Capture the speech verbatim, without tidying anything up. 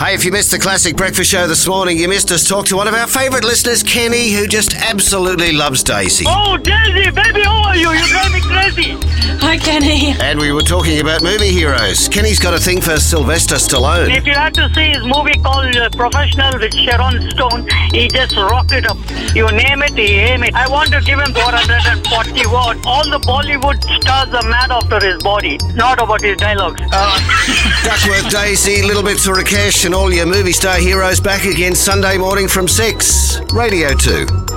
Hey, if you missed the Classic Breakfast Show this morning, you missed us talk to one of our favourite listeners, Kenny, who just absolutely loves Daisy. Oh, Daisy, baby, how are you? You drive me crazy. Hi, Kenny. And we were talking about movie heroes. Kenny's got a thing for Sylvester Stallone. If you had to see his movie called uh, Professional with Sharon Stone, he just rocked it up. You name it, he aim it. I want to give him four hundred forty watts. All the Bollywood stars are mad after his body, not about his dialogues. Uh, Duckworth, Daisy, Little Bits for Rakesh, and all your movie star heroes back again Sunday morning from six. Radio two.